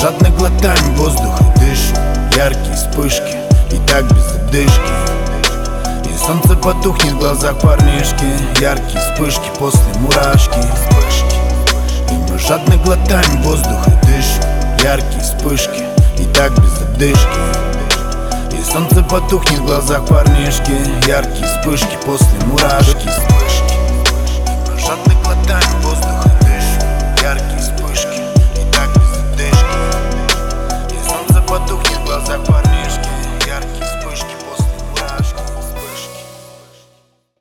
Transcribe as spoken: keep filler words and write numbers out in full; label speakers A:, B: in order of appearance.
A: жадно глотаем воздух и дышим. Яркие вспышки, и так без одышки. И солнце потухнет в глазах парнишки. Яркие вспышки после мурашки. И мы жадно глотаем воздух и дышим. Яркие вспышки, и так без одышки. И солнце потухнет в глазах парнишки. Яркие вспышки после мурашки.